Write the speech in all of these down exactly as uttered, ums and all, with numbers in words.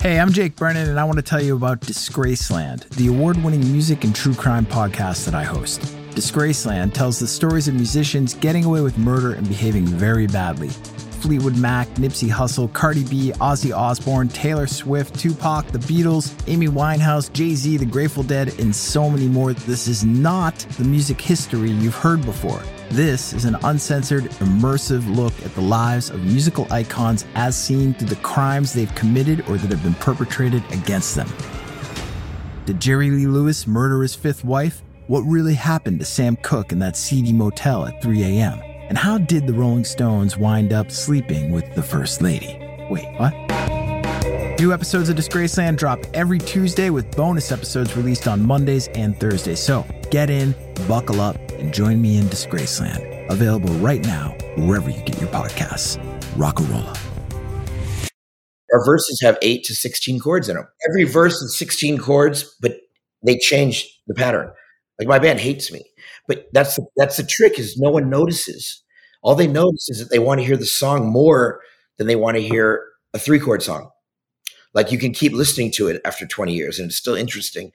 Hey, I'm Jake Brennan, and I want to tell you about Disgraceland, the award-winning music and true crime podcast that I host. Disgraceland tells the stories of musicians getting away with murder and behaving very badly. Fleetwood Mac, Nipsey Hussle, Cardi B, Ozzy Osbourne, Taylor Swift, Tupac, The Beatles, Amy Winehouse, Jay-Z, The Grateful Dead, and so many more. This is not the music history you've heard before. This is an uncensored, immersive look at the lives of musical icons as seen through the crimes they've committed or that have been perpetrated against them. Did Jerry Lee Lewis murder his fifth wife? What really happened to Sam Cooke in that seedy motel at three a.m.? And how did the Rolling Stones wind up sleeping with the First Lady? Wait, what? New episodes of Disgraceland drop every Tuesday with bonus episodes released on Mondays and Thursdays. So get in, buckle up, and join me in Disgraceland. Available right now, wherever you get your podcasts. Rock-a-rolla. Our verses have eight to sixteen chords in them. Every verse is sixteen chords, but they change the pattern. Like my band hates me, but that's the, that's the trick is no one notices. All they notice is that they want to hear the song more than they want to hear a three chord song. Like you can keep listening to it after twenty years and it's still interesting.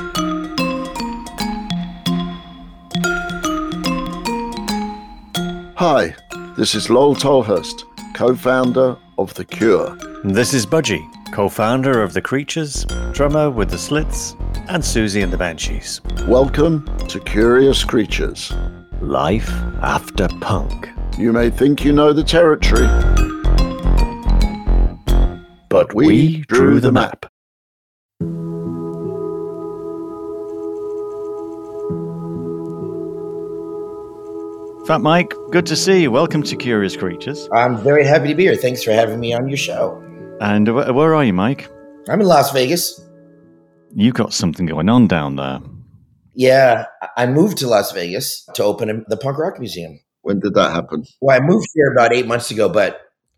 Hi, this is Lowell Tolhurst, co-founder of The Cure. This is Budgie, co-founder of The Creatures, drummer with The Slits, and Susie and the Banshees. Welcome to Curious Creatures. Life after punk. You may think you know the territory, but we, we drew the map. Fat Mike, good to see you. Welcome to Curious Creatures. I'm very happy to be here. Thanks for having me on your show. And wh- where are you, Mike? I'm in Las Vegas. You got something going on down there. Yeah, I moved to Las Vegas to open the Punk Rock Museum. When did that happen? Well, I moved here about eight months ago, but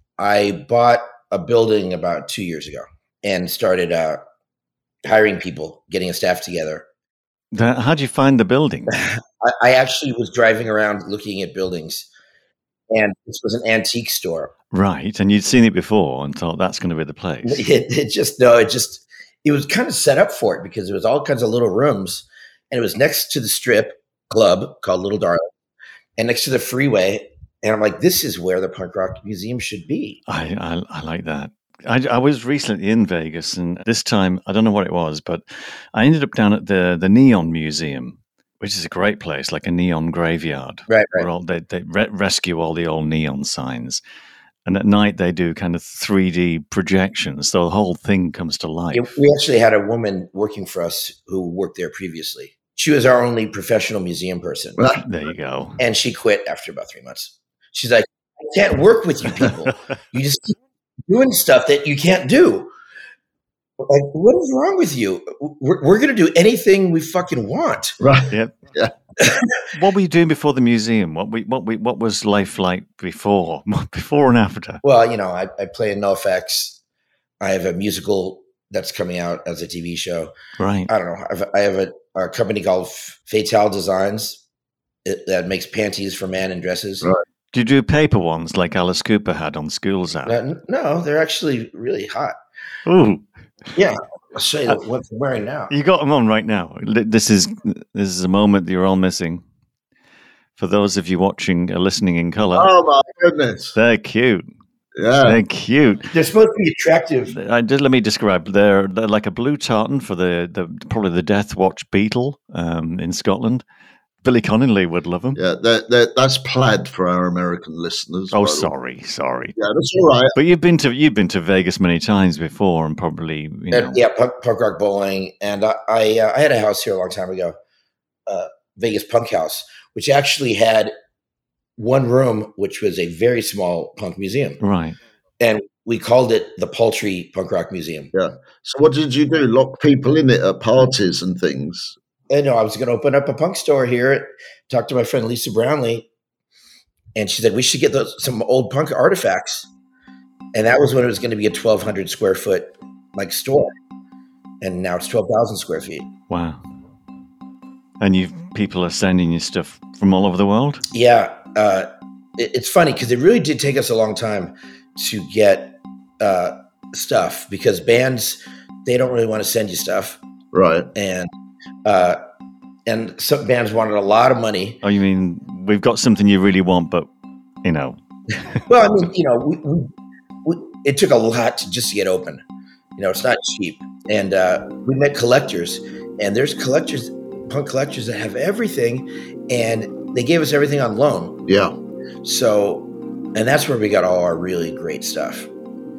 I bought a building about two years ago and started uh, hiring people, getting a staff together. How'd you find the building? I, I actually was driving around looking at buildings, and this was an antique store. Right, and you'd seen it before and thought that's going to be the place. It, it just, no, it just, it was kind of set up for it because it was all kinds of little rooms, and it was next to the strip club called Little Darling, and next to the freeway. And I'm like, this is where the Punk Rock Museum should be. I, I, I like that. I, I was recently in Vegas, and this time, I don't know what it was, but I ended up down at the, the Neon Museum, which is a great place, like a neon graveyard. Right, right. Where all, they they re- rescue all the old neon signs. And at night, they do kind of three D projections, so the whole thing comes to life. Yeah, we actually had a woman working for us who worked there previously. She was our only professional museum person. There you go. And she quit after about three months. She's like, I can't work with you people. You just keep doing stuff that you can't do. Like, what is wrong with you? We're, we're going to do anything we fucking want. Right. Yep. Yeah. What were you doing before the museum? What we, what we, what was life like before, before and after? Well, you know, I, I play in NoFX. I have a musical that's coming out as a T V show. Right. I don't know. I've, I have a, a company called Fatale Designs it, that makes panties for men and dresses. Right. Do you do paper ones like Alice Cooper had on School's Out? No, no, they're actually really hot. Ooh. Yeah. I'll show you what I'm wearing now. You got them on right now. This is this is a moment that you're all missing. For those of you watching or listening in color, Oh my goodness! they're cute. Yeah, They're cute. They're supposed to be attractive. I just let me describe. They're they're like a blue tartan for the, the probably the Death Watch Beetle um, in Scotland. Billy Connolly would love them. yeah. They're, they're, that's plaid for our American listeners. Oh, by the way. sorry, sorry. Yeah, that's all right. But you've been to you've been to Vegas many times before, and probably you know. And, yeah, punk, punk rock bowling. And I I, uh, I had a house here a long time ago, uh, Vegas Punk House, which actually had one room, which was a very small punk museum. Right. And we called it the Paltry Punk Rock Museum. Yeah. So what did you do? Lock people in it at parties and things? And no, I was going to open up a punk store here. Talked to my friend Lisa Brownlee, and she said we should get those, some old punk artifacts. And that was when it was going to be a twelve hundred square foot like store, and now it's twelve thousand square feet. Wow. And you people are sending you stuff from all over the world? Yeah, uh, it, it's funny because it really did take us a long time to get uh, stuff because bands, they don't really want to send you stuff. Right. And uh, and some bands wanted a lot of money. Oh, you mean we've got something you really want, but, you know. Well, I mean, you know, we, we, we, it took a lot to just to get open. You know, it's not cheap. And uh, we met collectors, and there's collectors, punk collectors that have everything, and they gave us everything on loan. Yeah. So, and that's where we got all our really great stuff.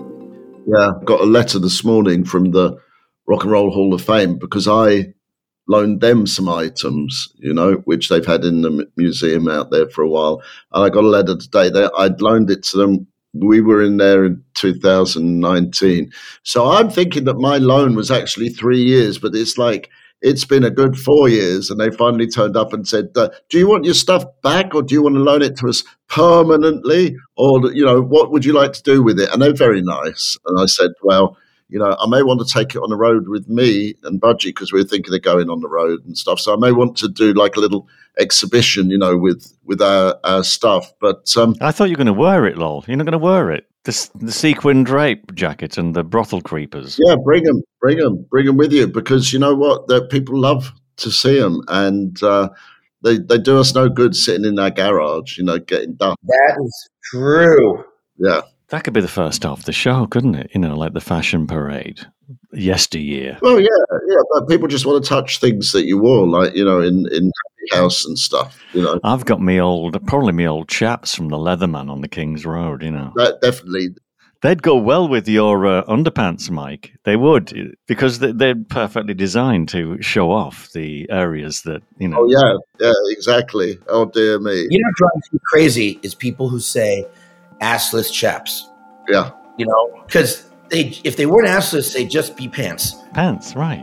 Yeah. Got a letter this morning from the Rock and Roll Hall of Fame because I loaned them some items, you know, which they've had in the museum out there for a while. And I got a letter today that I'd loaned it to them. We were in there in two thousand nineteen. So I'm thinking that my loan was actually three years, but it's like, it's been a good four years. And they finally turned up and said, uh, do you want your stuff back or do you want to loan it to us permanently? Or, you know, what would you like to do with it? And they're very nice. And I said, well, you know, I may want to take it on the road with me and Budgie because we were thinking of going on the road and stuff. So I may want to do like a little exhibition, you know, with with our, our stuff. But um, I thought you were going to wear it, lol. You're not going to wear it. The, the sequin drape jacket and the brothel creepers. Yeah, bring them, bring them, bring them with you because you know what? That people love to see them and uh, they they do us no good sitting in our garage, you know, getting done. That is true. Yeah. That could be the first half of the show, couldn't it? You know, like the fashion parade, yesteryear. Well, yeah, yeah, but people just want to touch things that you wore, like, you know, in, in house and stuff, you know. I've got me old, probably me old chaps from the Leatherman on the King's Road, you know. That definitely. They'd go well with your uh, underpants, Mike. They would, because they, they're perfectly designed to show off the areas that, you know. Oh, yeah, yeah, exactly. Oh, dear me. You know what drives me crazy is people who say assless chaps. Yeah. You know, because they if they weren't assless, they'd just be pants. Pants, right.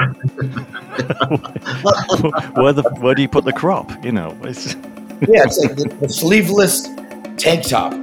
where the where do you put the crop? You know, it's yeah, it's like the, the sleeveless tank top.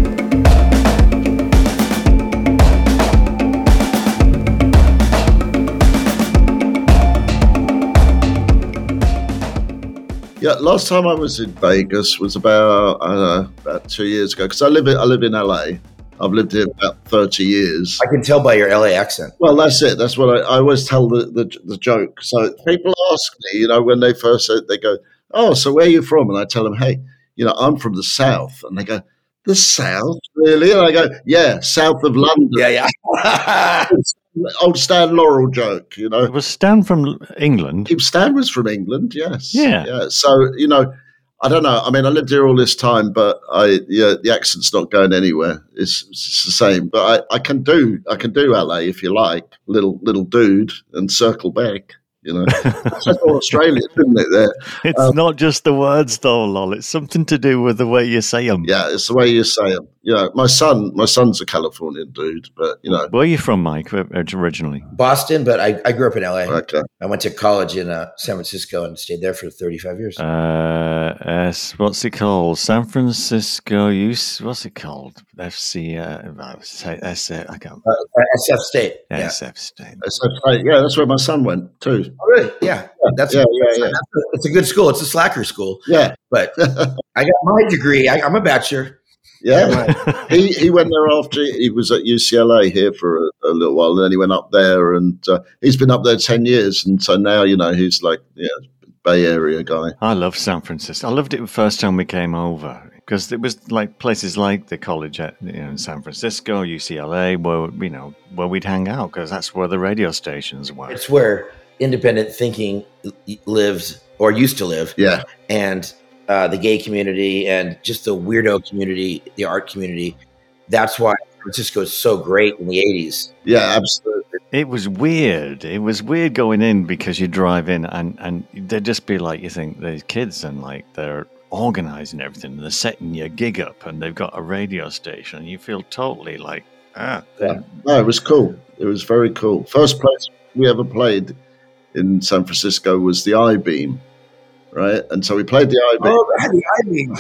Yeah, last time I was in Vegas was about I don't know about two years ago because I live in I live in L A. I've lived here about thirty years. I can tell by your L A accent. Well, that's it. That's what I, I always tell the, the the joke. So people ask me, you know, when they first say, they go, "Oh, so where are you from?" And I tell them, "Hey, you know, I'm from the South." And they go, "The South, really?" And I go, "Yeah, south of London." Yeah, yeah. Old Stan Laurel joke, you know. Was Stan from England? Stan was from England, yes. Yeah. yeah. So, you know, I don't know. I mean, I lived here all this time, but I, yeah, the accent's not going anywhere. It's, it's the same. But I, I can do, I can do L A if you like, little little dude, and circle back. You know, it's just all Australian, isn't it? There, it's um, not just the words, though, lol. It's something to do with the way you say them. Yeah, it's the way you say them. You know, my son, my son's a Californian dude, but you know, where are you from, Mike? Originally, Boston, but I, I grew up in L A. Okay. I went to college in uh, San Francisco and stayed there for thirty-five years. Uh, S, what's it called? San Francisco. Use what's it called? F C. Uh, S. I can't. Uh, S F State. Yeah, yeah. S F State. S F State. Yeah, that's where my son went too. Oh, really? Yeah. That's, yeah, yeah, yeah. That's a, it's a good school. It's a slacker school. Yeah. But I got my degree. I, I'm a bachelor. Yeah. he he went there after he was at U C L A here for a, a little while, and then he went up there, and uh, he's been up there ten years, and so now, you know, he's like, yeah, Bay Area guy. I love San Francisco. I loved it the first time we came over because it was like places like the college at, you know, in San Francisco, U C L A, where, you know, where we'd hang out because that's where the radio stations were. It's where independent thinking lives or used to live. Yeah. And uh, the gay community and just the weirdo community, the art community. That's why San Francisco is so great in the eighties. Yeah, absolutely. It was weird. It was weird going in because you drive in and, and they'd just be like, you think these kids and like they're organizing everything. And they're setting your gig up and they've got a radio station. And you feel totally like, ah. Yeah. No, it was cool. It was very cool. First place we ever played in San Francisco was the I-Beam, right? And so we played the I-Beam. Oh, the I-Beam.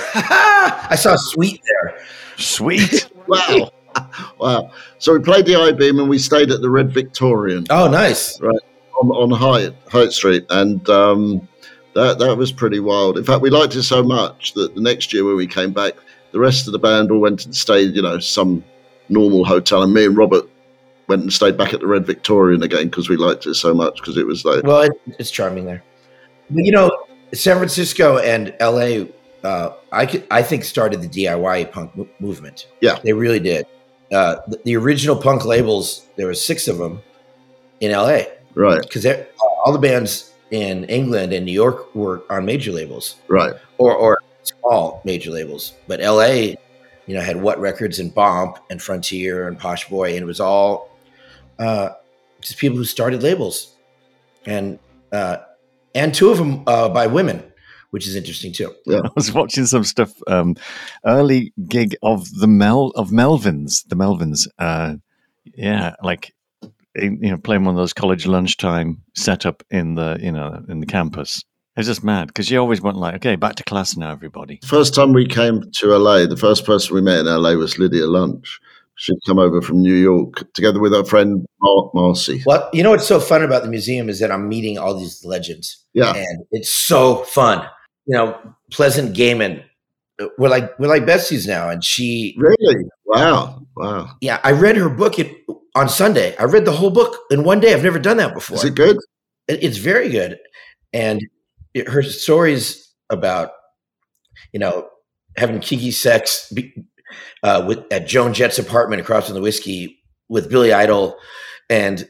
I saw Sweet there. Sweet. Wow. Wow. So we played the I-Beam and we stayed at the Red Victorian. Oh, nice. Right, on, on Hyatt, Hyatt Street. And um, that, that was pretty wild. In fact, we liked it so much that the next year when we came back, the rest of the band all went and stayed, you know, some normal hotel. And me and Robert went and stayed back at the Red Victorian again because we liked it so much because it was like. Well, it, it's charming there. But, you know, San Francisco and L A, uh, I could, I think started the D I Y punk mo- movement. Yeah, they really did. Uh, the, the original punk labels, there were six of them in L A. Right. Because all the bands in England and New York were on major labels. Right. Or or small major labels. But L A, you know, had What Records and Bomp and Frontier and Posh Boy. And it was all uh, just people who started labels. And uh, and two of them uh, by women, which is interesting too. Yeah. I was watching some stuff, um, early gig of the Mel of Melvins, the Melvins. Uh, yeah, like, you know, playing one of those college lunchtime setup in the, you know, in the campus. It's just mad because you always want like, okay, back to class now, everybody. First time we came to L A, the first person we met in L A was Lydia Lunch. She'd come over from New York together with her friend Mar- Marcy. Well, you know what's so fun about the museum is that I'm meeting all these legends. Yeah. And it's so fun. You know, Pleasant Gaiman, we're like we're like besties now. And she Really? Wow. Wow. Yeah, I read her book it, on Sunday. I read the whole book in one day. I've never done that before. Is it good? It, it's very good. And it, her stories about, you know, having kinky sex be, uh, with at Joan Jett's apartment across from the Whiskey with Billy Idol and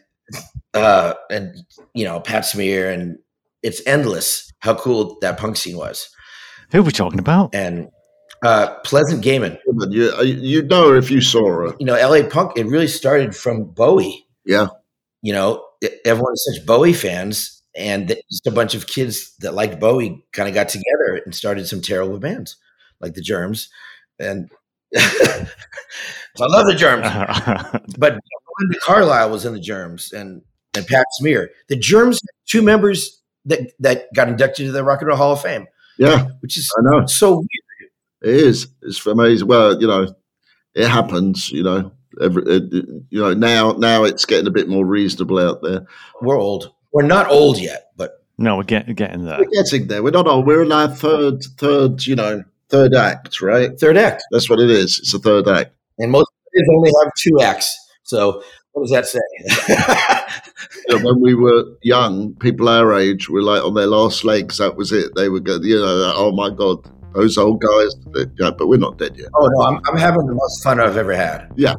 uh, and you know, Pat Smear, and it's endless how cool that punk scene was. Who are we talking about? And uh, Pleasant Gaiman. You, you know her if you saw her. You know, L A punk, it really started from Bowie. Yeah. You know, everyone is such Bowie fans, and just a bunch of kids that liked Bowie kind of got together and started some terrible bands like the Germs. And I love the Germs. But Linda Carlisle was in the Germs, and, and Pat Smear. The Germs had two members that, that got inducted to the Rock and Roll Hall of Fame. Yeah. Which is I know. so weird. It is. It's amazing. Well, you know, it happens, you know. Every, it, you know, now now it's getting a bit more reasonable out there. We're old. We're not old yet, but no, we're get, getting there. We're getting there. We're not old. We're in our third, third, you know, third act, right? Third act. That's what it is. It's a third act. And most kids only have two acts. So what does that say? You know, when we were young, people our age were like on their last legs. That was it. They would go, you know, oh my God, those old guys. Yeah, but we're not dead yet. Oh no, I'm, I'm having the most fun I've ever had. Yeah.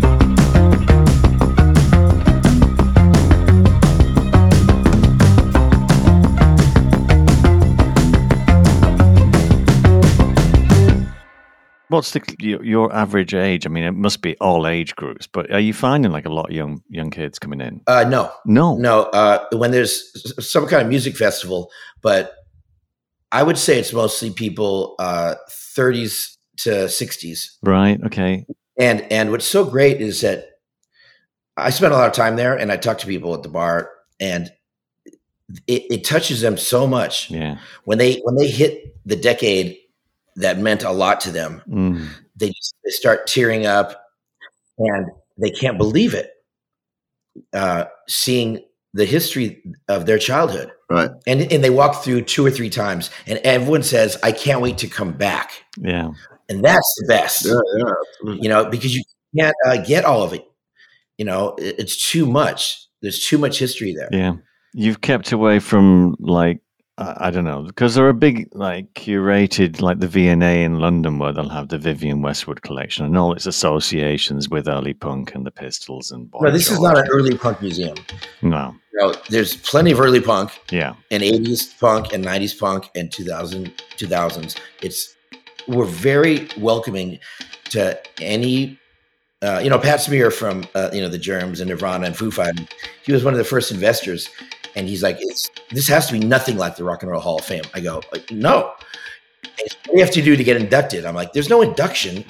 What's the your, your average age? I mean, it must be all age groups, but are you finding like a lot of young young kids coming in? Uh, no, no, no. Uh, when there's some kind of music festival, but I would say it's mostly people uh, thirties to sixties. Right. Okay. And and what's so great is that I spend a lot of time there, and I talk to people at the bar, and it, it touches them so much. Yeah. When they when they hit the decade that meant a lot to them, mm. they just, they start tearing up, and they can't believe it. Uh, seeing the history of their childhood, right? And and they walk through two or three times, and everyone says, "I can't wait to come back." Yeah, and that's the best. Yeah, yeah, absolutely. You know, because you can't uh, get all of it. You know, it, it's too much. There's too much history there. Yeah, you've kept away from like. I don't know, because they're a big, like, curated, like the V and A in London, where they'll have the Vivienne Westwood collection and all its associations with early punk and the Pistols and Boy No, this George. is not an early punk museum. No. You know, there's plenty of early punk. Yeah. And eighties punk and nineties punk and two thousand, two thousands. It's, we're very welcoming to any, uh, you know, Pat Smear from, uh, you know, the Germs and Nirvana and Foo Fighters. He was one of the first investors. And he's like, it's, this has to be nothing like the Rock and Roll Hall of Fame. I go, like, no. And what do you have to do to get inducted? I'm like, there's no induction.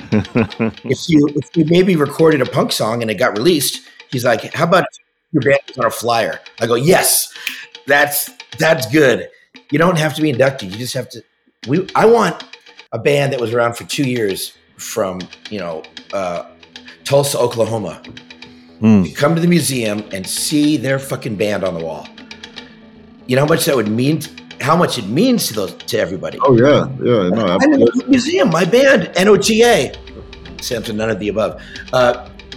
if you if you maybe recorded a punk song and it got released, he's like, how about your band is on a flyer? I go, yes, that's that's good. You don't have to be inducted. You just have to. We I want a band that was around for two years from, you know, uh, Tulsa, Oklahoma, mm. to come to the museum and see their fucking band on the wall. You know how much that would mean, how much it means to those, to everybody. Oh yeah, yeah, no, I'm in the museum, my band, N O T A, stands for none of the above. Uh,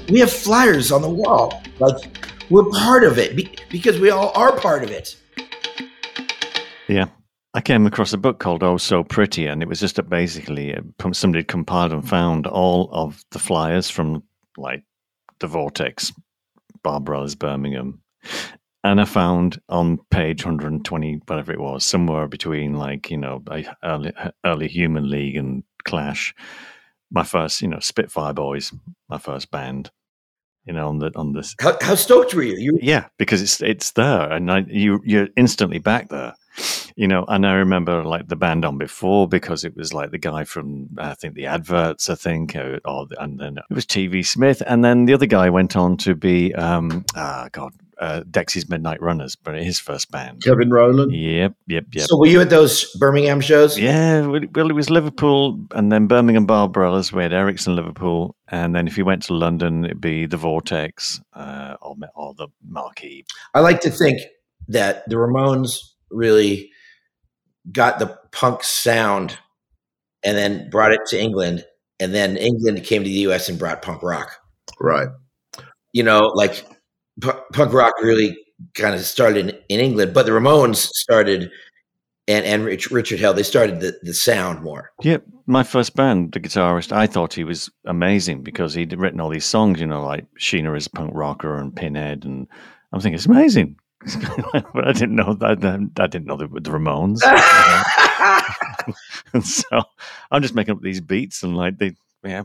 We have flyers on the wall. Like, we're part of it be- because we all are part of it. Yeah. I came across a book called Oh So Pretty, and it was just a basically uh, somebody compiled and found all of the flyers from like the Vortex, Bar Brothers, Birmingham. And I found on page one hundred twenty, whatever it was, somewhere between like, you know, early, early Human League and Clash, my first, you know, Spitfire Boys, my first band, you know, on the on this. How, how stoked were you? you? Yeah, because it's it's there, and I, you you're instantly back there, you know. And I remember like the band on before because it was like the guy from I think the Adverts, I think, or, or and then it was T V Smith, and then the other guy went on to be um ah God. Uh, Dexy's Midnight Runners, but his first band. Kevin Rowland? Yep, yep, yep. So were you at those Birmingham shows? Yeah, well, it was Liverpool and then Birmingham Bar Brothers. We had Ericsson Liverpool. And then if you went to London, it'd be the Vortex uh, or, or the Marquee. I like to think that the Ramones really got the punk sound and then brought it to England. And then England came to the U S and brought punk rock. Right. You know, like... P- punk rock really kind of started in, in England, but the Ramones started, and and Rich, Richard Hell, they started the, the sound more. Yeah, my first band, the guitarist, I thought he was amazing because he'd written all these songs, you know, like Sheena is a punk rocker and Pinhead, and I'm thinking it's amazing, but I didn't know that. I didn't know they were the Ramones, and so I'm just making up these beats and like they. Yeah,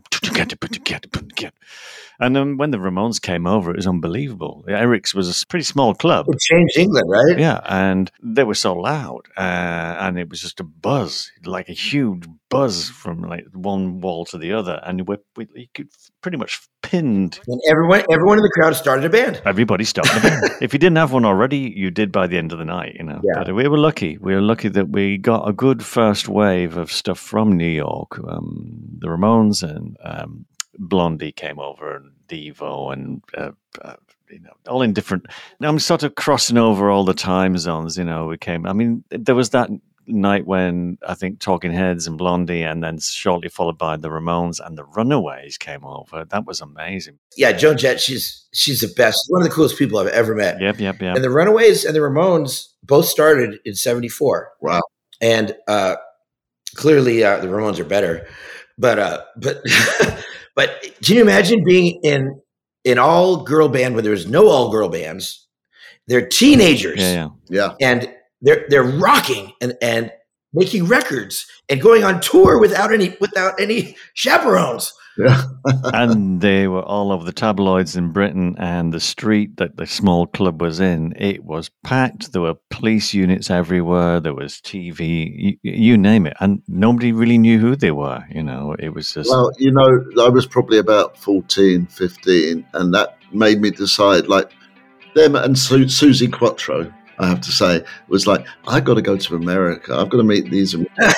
and then when the Ramones came over, it was unbelievable. Eric's was a pretty small club. It changed England, right? Yeah, and they were so loud, uh, and it was just a buzz, like a huge buzz from like one wall to the other, and we, we, you could pretty much pinned. And everyone, everyone in the crowd started a band. Everybody started a band. If you didn't have one already, you did by the end of the night, you know. Yeah. But we were lucky. We were lucky that we got a good first wave of stuff from New York. Um, the Ramones and um, Blondie came over, and Devo, and uh, uh, you know, all in different. I'm sort of crossing over all the time zones. You know, we came. I mean, there was that night when I think Talking Heads and Blondie, and then shortly followed by the Ramones and the Runaways came over. That was amazing. Yeah, Joan Jett, she's she's the best. One of the coolest people I've ever met. Yep, yep, yep. And the Runaways and the Ramones both started in seventy-four. Wow. And uh, clearly uh, the Ramones are better. But uh, but but can you imagine being in an all girl band where there's no all girl bands? They're teenagers. Yeah, Yeah. And they're they're rocking and, and making records and going on tour without any without any chaperones. Yeah. And they were all over the tabloids in Britain, and the street that the small club was in, it was packed. There were police units everywhere. There was T V, you, you name it. And nobody really knew who they were. You know, it was just... Well, you know, I was probably about fourteen, fifteen, and that made me decide, like, them and Su- Susie Quattro, I have to say, was like, I got to go to America. I've got to meet these.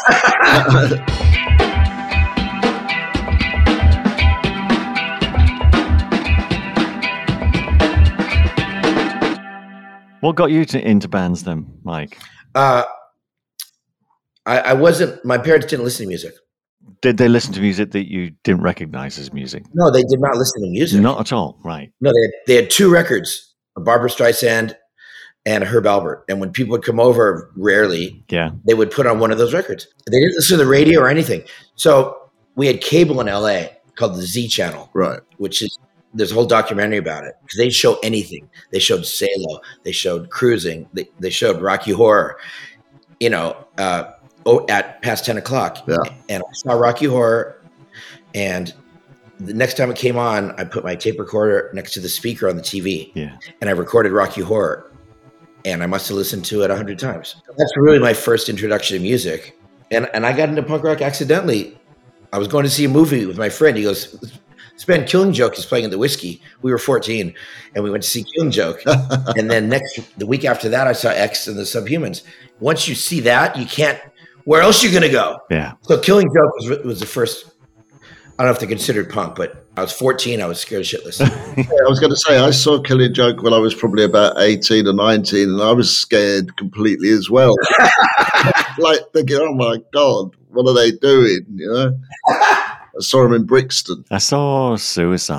What got you to into bands then, Mike? Uh, I, I wasn't. My parents didn't listen to music. Did they listen to music that you didn't recognize as music? No, they did not listen to music. Not at all, right? No, they had, they had two records: a Barbra Streisand and a Herb Alpert. And when people would come over, rarely, Yeah. they would put on one of those records. They didn't listen to the radio or anything. So we had cable in L A called the Z Channel, Right. which is there's a whole documentary about it because they show anything. They showed Salo, they showed Cruising, they, they showed Rocky Horror, you know, uh, oh, at past ten o'clock. Yeah. And I saw Rocky Horror, and the next time it came on, I put my tape recorder next to the speaker on the T V, Yeah. and I recorded Rocky Horror, and I must have listened to it a hundred times. That's really my first introduction to music, and and I got into punk rock accidentally. I was going to see a movie with my friend. He goes, "This band Killing Joke is playing at the Whiskey." We were fourteen, and we went to see Killing Joke. And then next, the week after that, I saw X and the Subhumans. Once you see that, you can't. Where else are you going to go? Yeah. So Killing Joke was was the first. I don't know if they're considered punk, but I was fourteen. I was scared shitless. Yeah, I was going to say, I saw Killing Joke when I was probably about eighteen or nineteen, and I was scared completely as well. Like thinking, oh my God, what are they doing? You know, I saw them in Brixton. I saw Suicide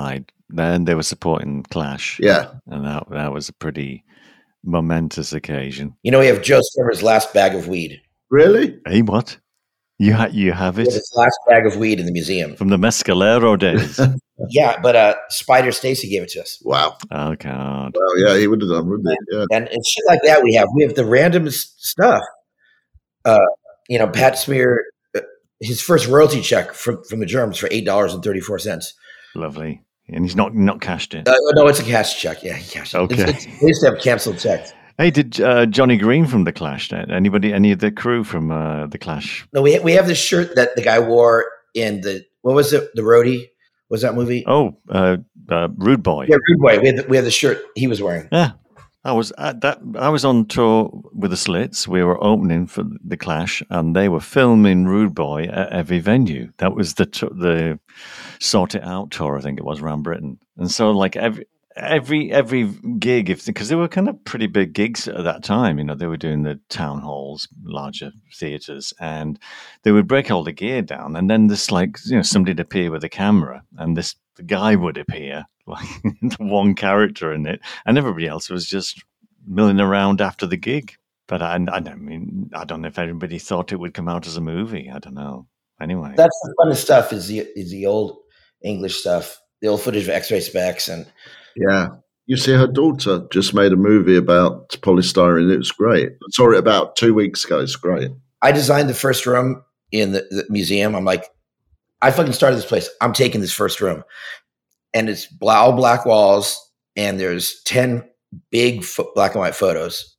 then they were supporting Clash. Yeah. And that, that was a pretty momentous occasion. You know, we have Joe Strummer's last bag of weed. Really? Hey, what? You, ha- you have We it? have his last bag of weed in the museum. From the Mescalero days. Yeah, but uh, Spider Stacy gave it to us. Wow. Oh, God. Well, yeah, he would have done, wouldn't he? Yeah. And, and shit like that we have. We have the randomest stuff. Uh, you know, Pat Smear, uh, his first royalty check from, from the Germs for eight dollars and thirty-four cents. Lovely. And he's not not cashed it. Uh, no, it's a cash check. Yeah, he cashed it. Okay. It's, it's, we used to have canceled checks. Hey, did uh, Johnny Green from The Clash, anybody, any of the crew from uh, The Clash? No, we, we have this shirt that the guy wore in the, what was it, The Roadie? Was that movie? Oh, uh, uh, Rude Boy. Yeah, Rude Boy. We had, the, we had the shirt he was wearing. Yeah. I was at that. I was on tour with the Slits. We were opening for The Clash, and they were filming Rude Boy at every venue. That was the t- the Sort It Out tour, I think it was, around Britain. And so, like every every every gig, if because they were kind of pretty big gigs at that time. You know, they were doing the town halls, larger theaters, and they would break all the gear down, and then this like you know somebody'd appear with a camera, and this the guy would appear. Like the one character in it, and everybody else was just milling around after the gig. But I, I don't mean, I don't know if everybody thought it would come out as a movie. I don't know. Anyway, That's the funnest stuff. Is the is the old English stuff, the old footage of X-ray specs, and Yeah. You see, her daughter just made a movie about polystyrene. It was great. I saw it about two weeks ago. It's great. I designed the first room in the, the museum. I'm like, I fucking started this place. I'm taking this first room. And it's all black walls, and there's ten big fo- black and white photos.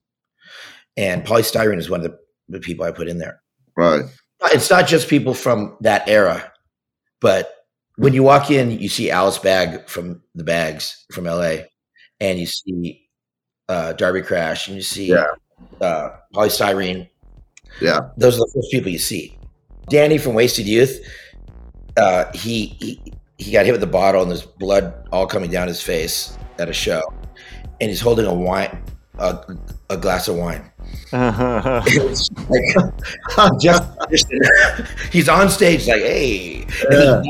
And polystyrene is one of the, the people I put in there. Right. It's not just people from that era, but when you walk in, you see Alice Bag from the Bags from L A, and you see uh, Darby Crash, and you see Yeah. uh, polystyrene. Yeah. Those are the first people you see. Danny from Wasted Youth, uh, he, he he got hit with a bottle, and there's blood all coming down his face at a show, and he's holding a wine, a, a glass of wine. It's like, just he's on stage like, hey. Yeah.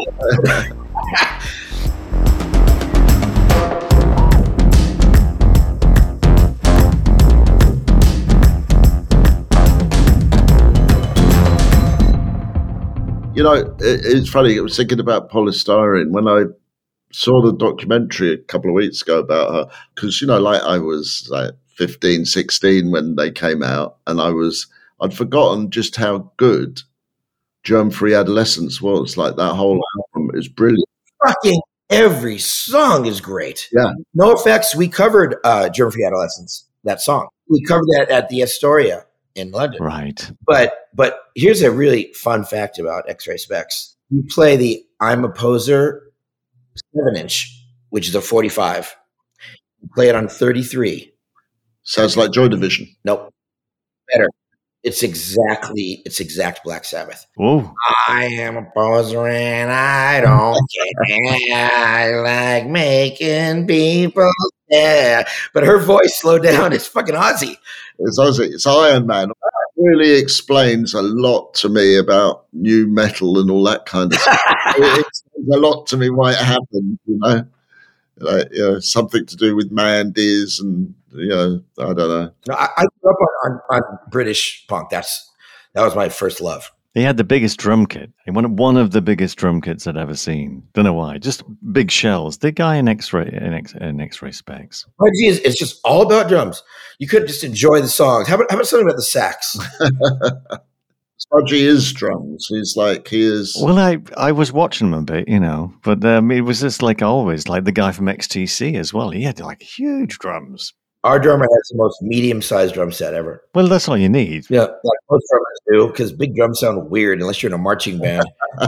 You know, it, it's funny. I was thinking about polystyrene when I saw the documentary a couple of weeks ago about her, because, you know, like I was like fifteen, sixteen when they came out, and I was, I'd forgotten just how good Germ-Free Adolescence was. Like that whole album is brilliant. Fucking every song is great. Yeah. No Effects, we covered uh, Germ-Free Adolescence, that song. We covered that at the Astoria in London. right. But but here's a really fun fact about X-Ray Specs. You play the I'm a Poser seven inch, which is a forty-five. You play it on thirty-three. Sounds like Joy Division. Nope. Better. It's exactly, it's exact Black Sabbath. Whoa. I am a poser and I don't care. I like making people yeah. But her voice slowed down. It's fucking Ozzy. It's Ozzy. It's Iron Man. That really explains a lot to me about new metal and all that kind of stuff. It explains a lot to me why it happened, you know. Like, you know, something to do with Mandy's and, you know, I don't know. No, I, I grew up on, on, on British punk. That's that was my first love. He had the biggest drum kit. One one of the biggest drum kits I'd ever seen. Don't know why. Just big shells. The guy in X-ray in, X, in X-ray specs. My G is it's just all about drums. You couldn't just enjoy the songs. How about how about something about the sax? Smudgy is drums. He's like, he is. Well, I I was watching him a bit, you know, but um, it was just like always, like the guy from X T C as well. He had like huge drums. Our drummer has the most medium-sized drum set ever. Well, that's all you need. Yeah, like most drummers do, because big drums sound weird unless you're in a marching band.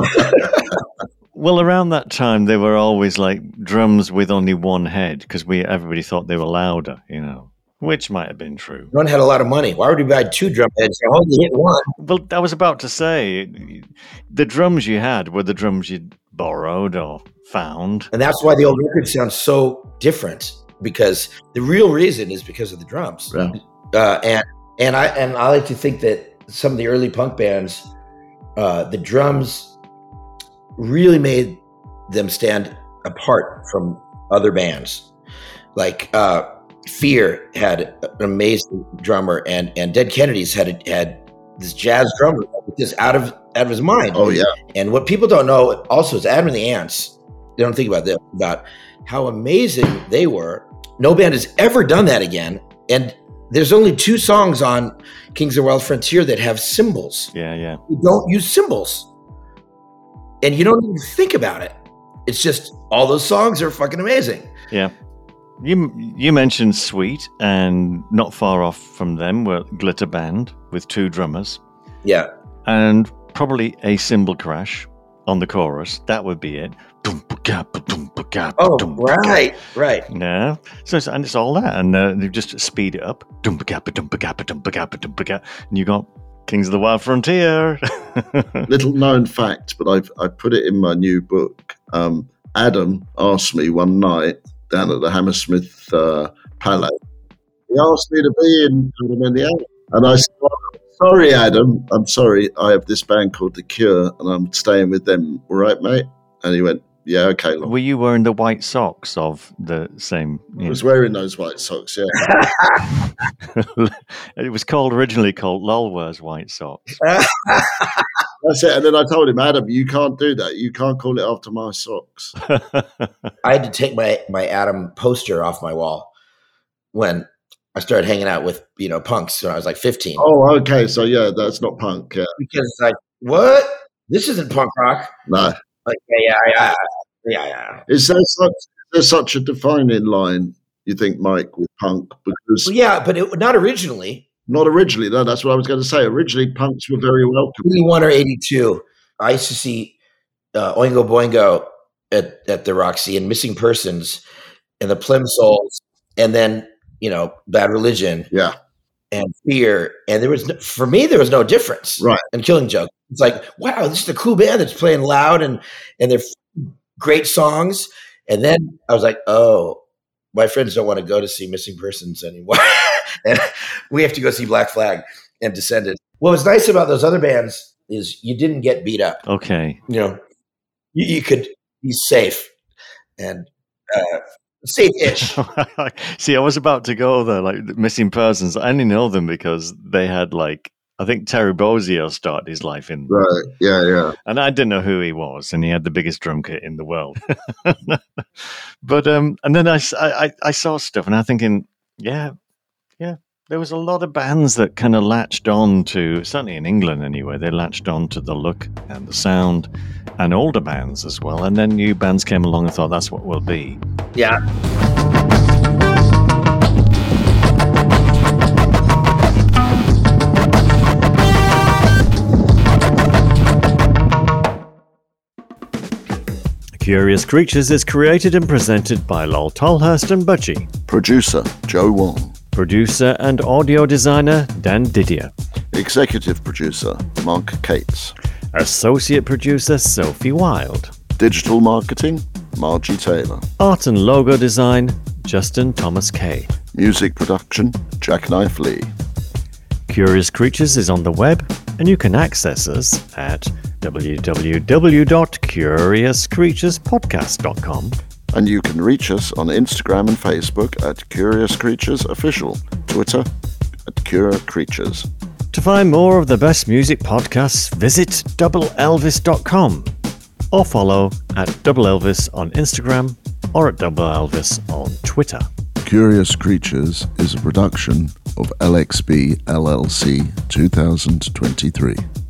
Well, around that time, they were always like drums with only one head because we everybody thought they were louder, you know, which might have been true. One had a lot of money. Why would you buy two drum heads? You only hit one. Well, I was about to say, the drums you had were the drums you'd borrowed or found. And that's why the old records sound so different, because the real reason is because of the drums. Yeah. Uh, and and I and I like to think that some of the early punk bands, uh, the drums really made them stand apart from other bands. Like uh, Fear had an amazing drummer, and and Dead Kennedys had had this jazz drummer that was just out of out of his mind. Oh yeah. And what people don't know also is Adam and the Ants. They don't think about this, about how amazing they were. No band has ever done that again. And there's only two songs on Kings of the Wild Frontier that have cymbals. Yeah, yeah. You don't use cymbals. And you don't even think about it. It's just all those songs are fucking amazing. Yeah. You you mentioned Sweet, and not far off from them were Glitter Band with two drummers. Yeah. And probably a cymbal crash on the chorus. That would be it. Oh, right, right. Yeah. So it's, and it's all that, and uh, they just speed it up. And you got Kings of the Wild Frontier. Little known fact, but I've I put it in my new book. Um, Adam asked me one night down at the Hammersmith uh, Palais. He asked me to be in Adam and the Ants, and I said, "Sorry, Adam, I'm sorry. I have this band called The Cure, and I'm staying with them. All right, mate?" And he went, "Yeah, okay." Long. Were you wearing the white socks of the same? I was wearing those white socks, yeah. It was called originally called Lol Wears White Socks. That's it. And then I told him, Adam, you can't do that. You can't call it after my socks. I had to take my, my Adam poster off my wall when I started hanging out with, you know, punks when I was like fifteen. Oh, okay. So, yeah, that's not punk. Yeah. Because it's like, what? This isn't punk rock. No. Like, yeah, yeah, yeah. Yeah, yeah. Is there such, is there such a defining line, you think, Mike, with punk? Because well, yeah, but it, not originally. Not originally. No, that's what I was going to say. Originally, punks were very welcome. eighty-one or eighty-two. I used to see uh, Oingo Boingo at, at the Roxy and Missing Persons and the Plimsolls, and then, you know, Bad Religion. Yeah. And Fear. And there was, no, for me, there was no difference. Right. And Killing Joke. It's like, wow, this is a cool band that's playing loud and, and they're great songs. And then I was like, oh, my friends don't want to go to see Missing Persons anymore. And we have to go see Black Flag and Descended. What was nice about those other bands is you didn't get beat up. Okay. You know, you, you could be safe and uh, safe-ish. See, I was about to go there, like Missing Persons. I only know them because they had like, I think Terry Bozzio started his life in. Right, yeah, yeah. And I didn't know who he was, and he had the biggest drum kit in the world. But, um, and then I, I, I saw stuff, and I'm thinking, yeah, yeah, there was a lot of bands that kind of latched on to, certainly in England anyway, they latched on to the look and the sound, and older bands as well. And then new bands came along and thought, that's what we'll be. Yeah. Curious Creatures is created and presented by Lol Tolhurst and Budgie. Producer, Joe Wong. Producer and audio designer, Dan Didier. Executive producer, Mark Cates. Associate producer, Sophie Wild. Digital marketing, Margie Taylor. Art and logo design, Justin Thomas Kay. Music production, Jackknife Lee. Curious Creatures is on the web, and you can access us at w w w dot curious creatures podcast dot com. And you can reach us on Instagram and Facebook at Curious Creatures Official, Twitter at Cure Creatures. To find more of the best music podcasts, visit double elvis dot com or follow at Double Elvis on Instagram or at Double Elvis on Twitter. Curious Creatures is a production of L X B L L C two thousand twenty-three.